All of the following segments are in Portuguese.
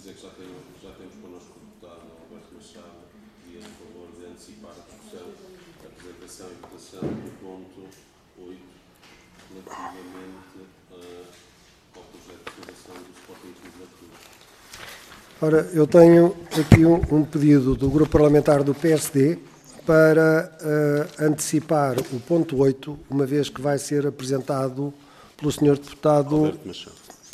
dizer que já temos connosco o deputado Alberto Machado e a favor de antecipar a discussão, a apresentação e votação do ponto 8, relativamente ao projeto de fundação do Sporting Clube da Cruz. Ora, eu tenho aqui um pedido do Grupo Parlamentar do PSD para antecipar o ponto 8, uma vez que vai ser apresentado pelo Sr. Deputado... Alberto Machado.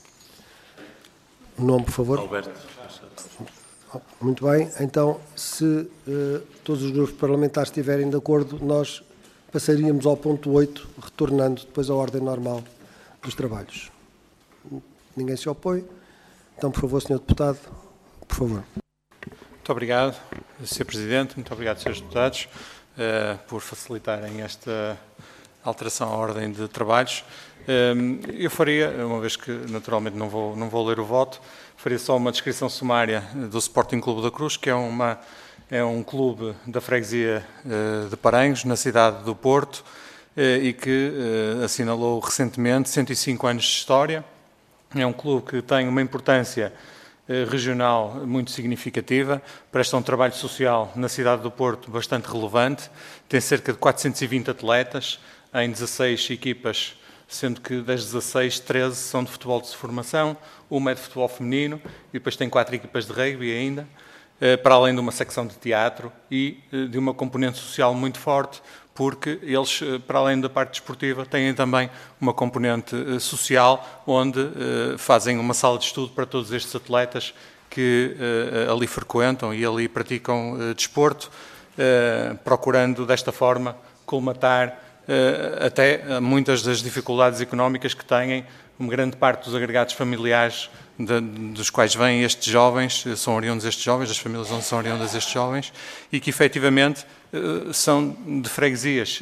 O nome, por favor. Alberto Machado. Muito bem. Então, se todos os grupos parlamentares estiverem de acordo, nós passaríamos ao ponto 8, retornando depois à ordem normal dos trabalhos. Ninguém se opõe. Então, por favor, Sr. Deputado, por favor. Muito obrigado, Sr. Presidente, muito obrigado, Srs. Deputados, por facilitarem esta alteração à ordem de trabalhos. Eu faria, uma vez que naturalmente não vou ler o voto, faria só uma descrição sumária do Sporting Clube da Cruz, que é um clube da freguesia de Paranhos, na cidade do Porto, e que assinalou recentemente 105 anos de história. É um clube que tem uma importância regional muito significativa, presta um trabalho social na cidade do Porto bastante relevante, tem cerca de 420 atletas em 16 equipas, sendo que das 16, 13 são de futebol de formação, uma é de futebol feminino e depois tem 4 equipas de rugby ainda, para além de uma secção de teatro e de uma componente social muito forte, porque eles, para além da parte desportiva, têm também uma componente social, onde fazem uma sala de estudo para todos estes atletas que ali frequentam e ali praticam desporto, procurando desta forma colmatar até muitas das dificuldades económicas que têm uma grande parte dos agregados familiares dos quais vêm estes jovens, são oriundos estes jovens, das famílias onde são oriundas estes jovens, e que efetivamente são de freguesias,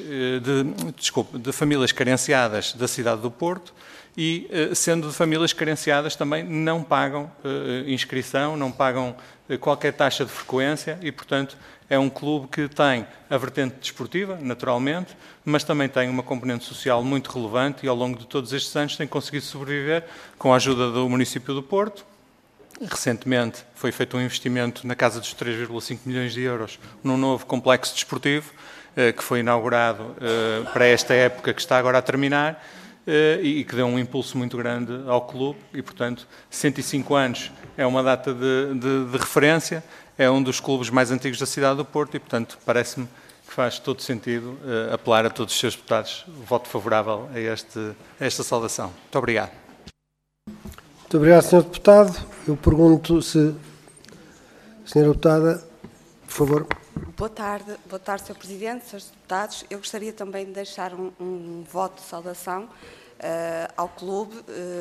de famílias carenciadas da cidade do Porto e, sendo de famílias carenciadas, também não pagam inscrição, não pagam qualquer taxa de frequência e, portanto, é um clube que tem a vertente desportiva, naturalmente, mas também tem uma componente social muito relevante e, ao longo de todos estes anos, tem conseguido sobreviver com a ajuda do município do Porto. Recentemente foi feito um investimento na casa dos 3,5 milhões de euros num novo complexo desportivo, que foi inaugurado para esta época que está agora a terminar e que deu um impulso muito grande ao clube e, portanto, 105 anos é uma data de referência, é um dos clubes mais antigos da cidade do Porto e, portanto, parece-me que faz todo sentido apelar a todos os seus deputados o voto favorável a esta saudação. Muito obrigado. Muito obrigado, Sr. Deputado. Eu pergunto se... Sra. Deputada, por favor. Boa tarde, Sr. Presidente, Srs. Deputados. Eu gostaria também de deixar um voto de saudação ao clube.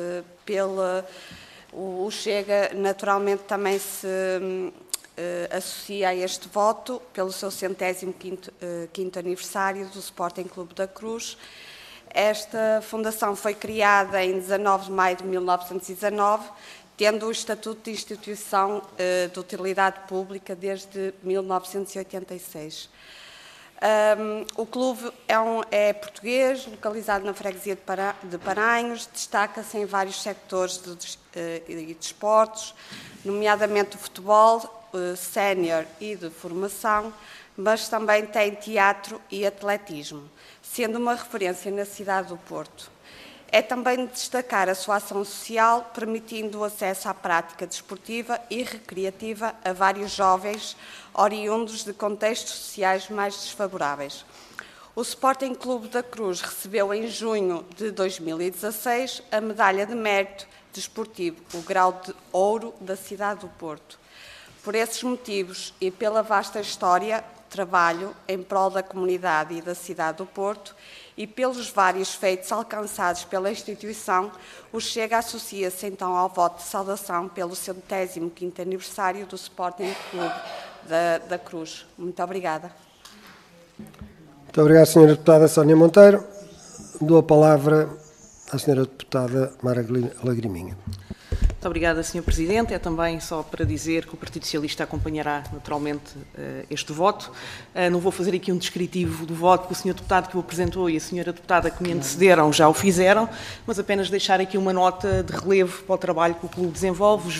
O Chega, naturalmente, também se associa a este voto pelo seu 105º aniversário do Sporting Clube da Cruz. Esta fundação foi criada em 19 de maio de 1919, tendo o estatuto de instituição de utilidade pública desde 1986. O clube é português, localizado na freguesia de Paranhos, destaca-se em vários sectores de desportos, nomeadamente o futebol, sénior e de formação, mas também tem teatro e atletismo, sendo uma referência na cidade do Porto. É também de destacar a sua ação social, permitindo o acesso à prática desportiva e recreativa a vários jovens oriundos de contextos sociais mais desfavoráveis. O Sporting Clube da Cruz recebeu em junho de 2016 a Medalha de Mérito Desportivo, o grau de ouro da cidade do Porto. Por esses motivos e pela vasta história, trabalho em prol da comunidade e da cidade do Porto e pelos vários feitos alcançados pela instituição, o Chega associa-se então ao voto de saudação pelo 105º aniversário do Sporting Clube da Cruz. Muito obrigada. Muito obrigado, Sra. Deputada Sónia Monteiro. Dou a palavra à Sra. Deputada Mara Lagriminha. Muito obrigada, Sr. Presidente. É também só para dizer que o Partido Socialista acompanhará naturalmente este voto. Não vou fazer aqui um descritivo do voto que o Sr. Deputado que o apresentou e a Sra. Deputada que me antecederam já o fizeram, mas apenas deixar aqui uma nota de relevo para o trabalho que o Clube desenvolve junto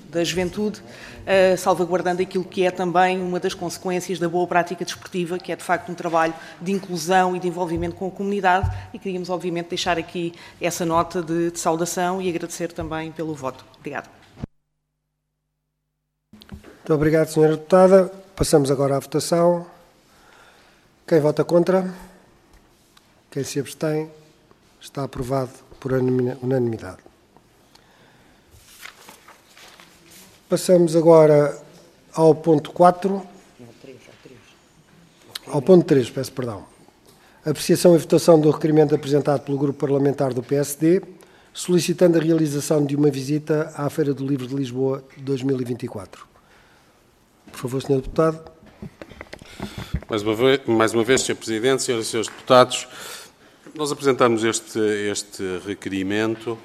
da juventude, salvaguardando aquilo que é também uma das consequências da boa prática desportiva, que é de facto um trabalho de inclusão e de envolvimento com a comunidade, e queríamos obviamente deixar aqui essa nota de saudação e agradecer também pelo voto. Obrigada. Muito obrigado, Sra. Deputada. Passamos agora à votação. Quem vota contra? Quem se abstém? Está aprovado por unanimidade. Passamos agora ao ponto 4. Ao ponto 3, peço perdão. Apreciação e votação do requerimento apresentado pelo Grupo Parlamentar do PSD, solicitando a realização de uma visita à Feira do Livro de Lisboa 2024. Por favor, Sr. Deputado. Mais uma vez, Sr. Presidente, Sras. e Srs. Deputados, nós apresentamos este requerimento,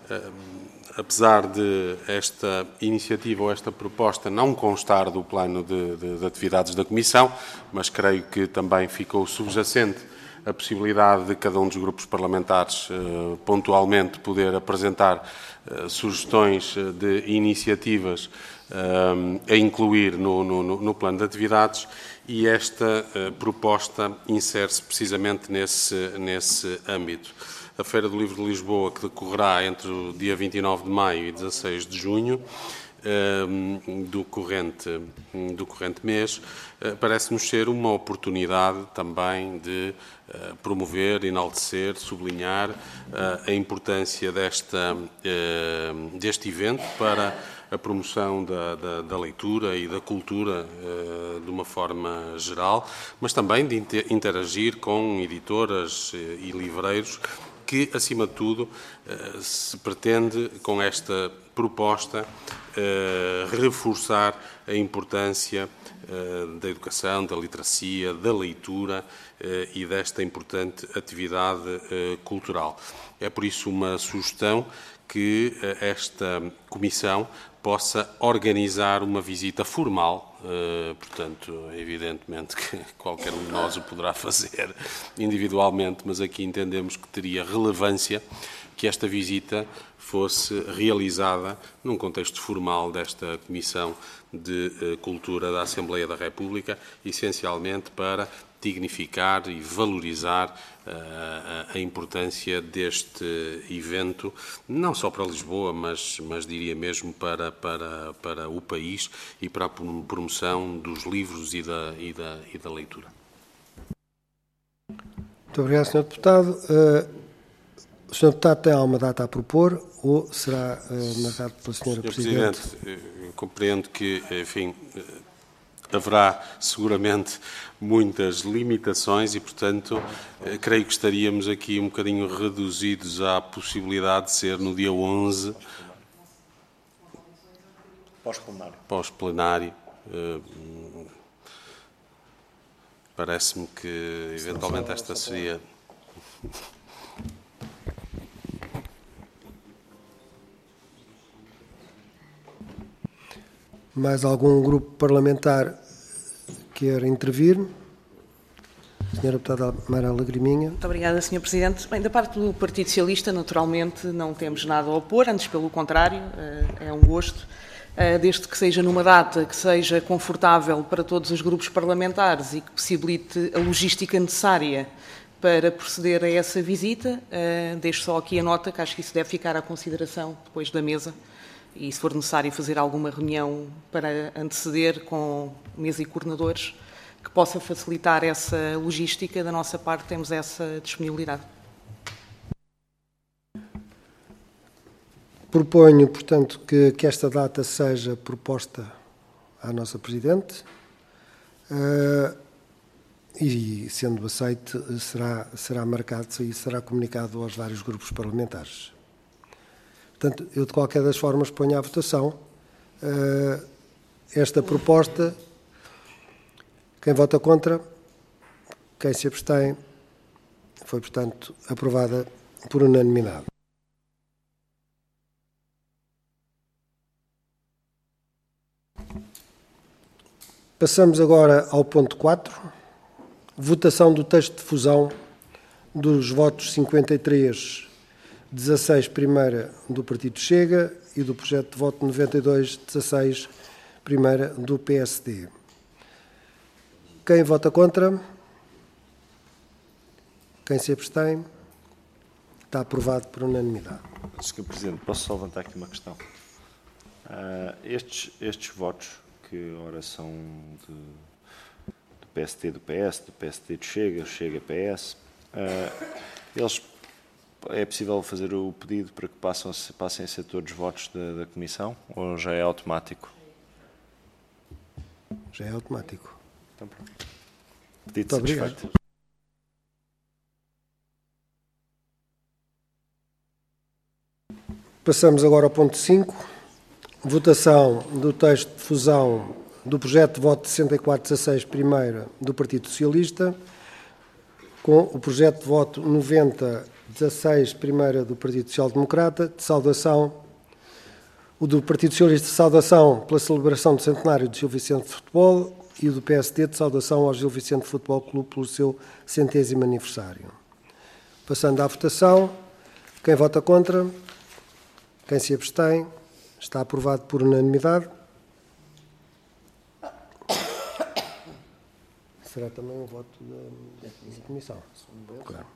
apesar de esta iniciativa ou esta proposta não constar do plano de atividades da Comissão, mas creio que também ficou subjacente a possibilidade de cada um dos grupos parlamentares pontualmente poder apresentar sugestões de iniciativas a incluir no plano de atividades, e esta proposta insere-se precisamente nesse âmbito. A Feira do Livro de Lisboa, que decorrerá entre o dia 29 de maio e 16 de junho do corrente mês, parece-nos ser uma oportunidade também de promover, enaltecer, sublinhar a importância deste evento para a promoção da leitura e da cultura de uma forma geral, mas também de interagir com editoras e livreiros, que, acima de tudo, se pretende, com esta proposta, reforçar a importância da educação, da literacia, da leitura e desta importante atividade cultural. É por isso uma sugestão que esta Comissão possa organizar uma visita formal, portanto, evidentemente que qualquer um de nós o poderá fazer individualmente, mas aqui entendemos que teria relevância que esta visita fosse realizada num contexto formal desta Comissão de Cultura da Assembleia da República, essencialmente para dignificar e valorizar a importância deste evento, não só para Lisboa, mas diria mesmo para o país e para a promoção dos livros e da leitura. Muito obrigado, Sr. Deputado. O Sr. Deputado tem alguma data a propor ou será marcado pela Sra. Presidente? Sr. Presidente, eu compreendo que, enfim, haverá seguramente muitas limitações e, portanto, creio que estaríamos aqui um bocadinho reduzidos à possibilidade de ser no dia 11, pós-plenário. Parece-me que, eventualmente, esta seria... Mais algum grupo parlamentar quer intervir? Senhora Deputada Mara Lagriminha. Muito obrigada, Sr. Presidente. Bem, da parte do Partido Socialista, naturalmente, não temos nada a opor, antes pelo contrário, é um gosto, desde que seja numa data que seja confortável para todos os grupos parlamentares e que possibilite a logística necessária para proceder a essa visita. Deixo só aqui a nota, que acho que isso deve ficar à consideração depois da mesa, e se for necessário fazer alguma reunião para anteceder com mesa e coordenadores, que possa facilitar essa logística, da nossa parte temos essa disponibilidade. Proponho, portanto, que esta data seja proposta à nossa Presidente e, sendo aceite, será marcado e será comunicado aos vários grupos parlamentares. Portanto, eu de qualquer das formas ponho à votação esta proposta. Quem vota contra? Quem se abstém? Foi, portanto, aprovada por unanimidade. Passamos agora ao ponto 4, votação do texto de fusão dos votos 53 16, primeira do Partido Chega, e do projeto de voto 92-16, primeira do PSD. Quem vota contra? Quem se abstém? Está aprovado por unanimidade. Sr. Presidente, posso só levantar aqui uma questão? Estes votos, que ora são do PST do PS, do PSD do Chega, Chega PS, eles, é possível fazer o pedido para que passem a ser todos votos da Comissão, ou já é automático? Já é automático. Então, pronto. Pedido Muito obrigado. satisfeito. Passamos agora ao ponto 5. Votação do texto de fusão do projeto de voto 6416, primeira do Partido Socialista, com o projeto de voto 9016, primeira do Partido Social Democrata, de saudação, o do Partido Socialista de saudação pela celebração do centenário de Gil Vicente Futebol e o do PSD de saudação ao Gil Vicente Futebol Clube pelo seu 100º aniversário. Passando à votação, quem vota contra? Quem se abstém? Está aprovado por unanimidade. Será também um voto da Comissão. Claro.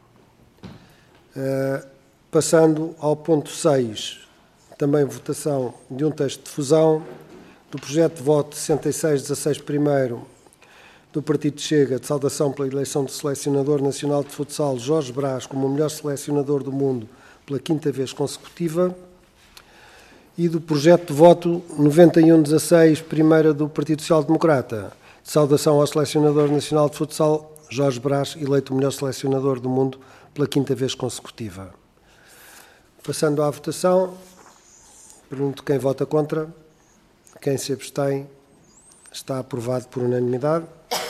Passando ao ponto 6, também votação de um texto de fusão do projeto de voto 6616, primeiro do Partido Chega, de saudação pela eleição do selecionador nacional de futsal Jorge Brás como o melhor selecionador do mundo pela 5ª vez consecutiva, e do projeto de voto 9116, primeira do Partido Social Democrata, de saudação ao selecionador nacional de futsal Jorge Brás, eleito o melhor selecionador do mundo pela 5ª vez consecutiva. Passando à votação, pergunto quem vota contra, quem se abstém. Está aprovado por unanimidade.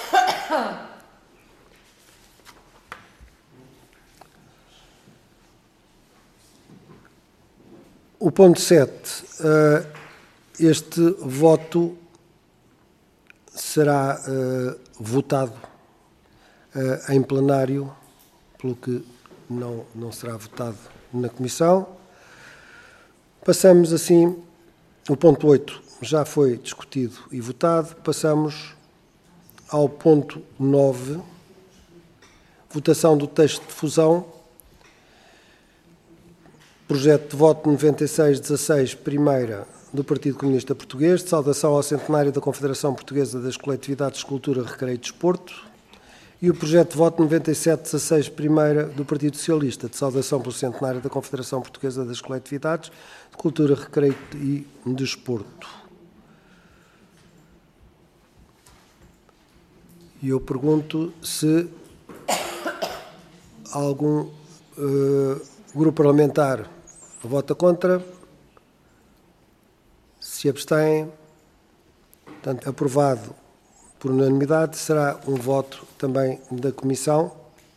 O ponto 7, este voto será votado em plenário, pelo que não será votado na Comissão. Passamos assim, o ponto 8 já foi discutido e votado, passamos ao ponto 9, votação do texto de fusão. Projeto de voto 9616, primeira do Partido Comunista Português, de saudação ao centenário da Confederação Portuguesa das Coletividades de Cultura, Recreio e Desporto, e o projeto de voto 9716, primeira do Partido Socialista, de saudação pelo centenário da Confederação Portuguesa das Coletividades de Cultura, Recreio e Desporto. E eu pergunto se algum grupo parlamentar vota contra, se abstém. Portanto, aprovado por unanimidade, será um voto também da Comissão.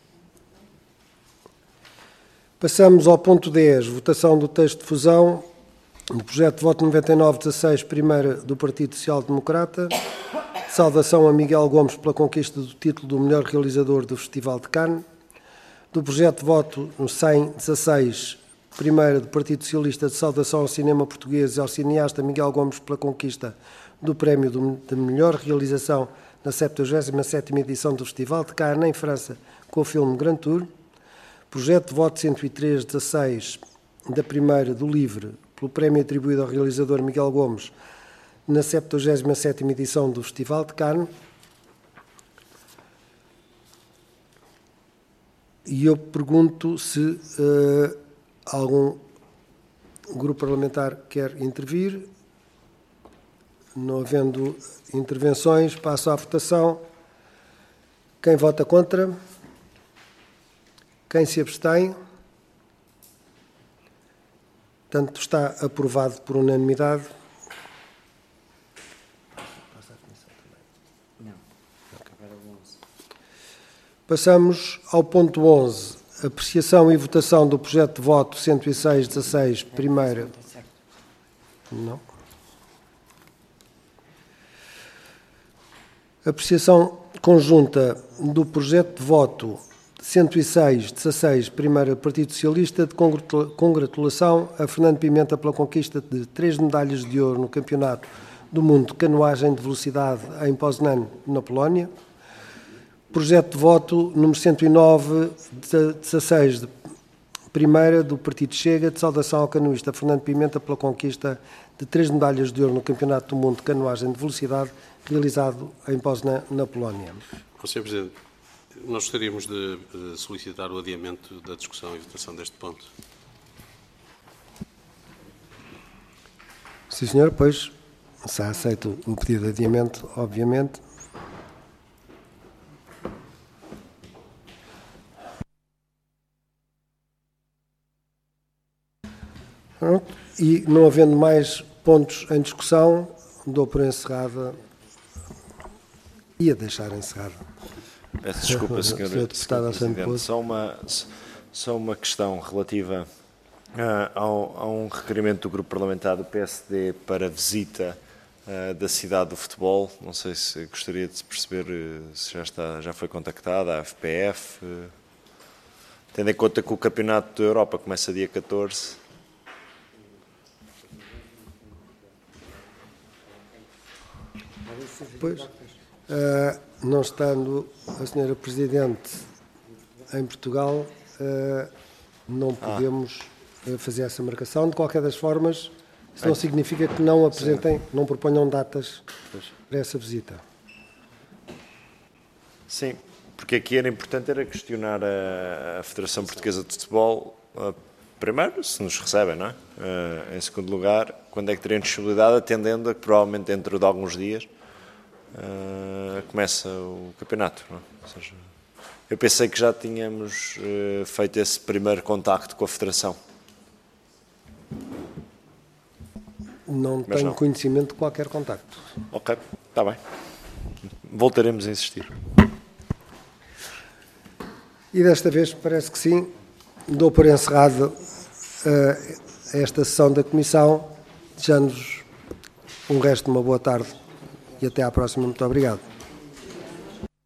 Passamos ao ponto 10, votação do texto de fusão do projeto de voto 9916, primeira do Partido Social Democrata, saudação a Miguel Gomes pela conquista do título do melhor realizador do Festival de Cannes, do projeto de voto 10016, primeira do Partido Socialista, de saudação ao cinema português e ao cineasta Miguel Gomes pela conquista do prémio de melhor realização na 77ª edição do Festival de Cannes, em França, com o filme Grand Tour. Projeto de voto 10316, da primeira do LIVRE, pelo prémio atribuído ao realizador Miguel Gomes na 77ª edição do Festival de Cannes. E eu pergunto se algum grupo parlamentar quer intervir. Não havendo intervenções, passo à votação. Quem vota contra? Quem se abstém? Portanto, está aprovado por unanimidade. Passamos ao ponto 11, apreciação e votação do projeto de voto 106-16, primeira. Não. Apreciação conjunta do projeto de voto 106-16, primeira Partido Socialista, de congratulação a Fernando Pimenta pela conquista de 3 medalhas de ouro no Campeonato do Mundo de Canoagem de Velocidade em Poznan, na Polónia. Projeto de voto número 109-16, de primeira do Partido Chega, de saudação ao canoista Fernando Pimenta pela conquista de 3 medalhas de ouro no Campeonato do Mundo de Canoagem de Velocidade realizado em Poznan, na Polónia. Sr. Presidente, nós gostaríamos de solicitar o adiamento da discussão e votação deste ponto. Sim, senhor, pois, se aceito o pedido de adiamento, obviamente. Pronto. E não havendo mais pontos em discussão, dou por encerrada. Ia deixar encerrada. Peço desculpa, Sr. Presidente. Só uma questão relativa a um requerimento do Grupo Parlamentar do PSD para visita da cidade do futebol. Não sei se gostaria de perceber se já foi contactada a FPF, tendo em conta que o Campeonato da Europa começa dia 14. Pois, não estando a Sra. Presidente em Portugal, não podemos fazer essa marcação. De qualquer das formas, isso não significa que não apresentem, não proponham datas para essa visita. Sim, porque aqui era importante questionar a Federação Portuguesa de Futebol, primeiro, se nos recebem, não é? Em segundo lugar, quando é que teriam disponibilidade, atendendo a que provavelmente dentro de alguns dias começa o campeonato. Não é? Ou seja, eu pensei que já tínhamos feito esse primeiro contacto com a Federação. Não tenho conhecimento de qualquer contacto. Ok, está bem. Voltaremos a insistir. E desta vez parece que sim. Dou por encerrado esta sessão da Comissão. Desejando-vos um resto de uma boa tarde e até à próxima. Muito obrigado.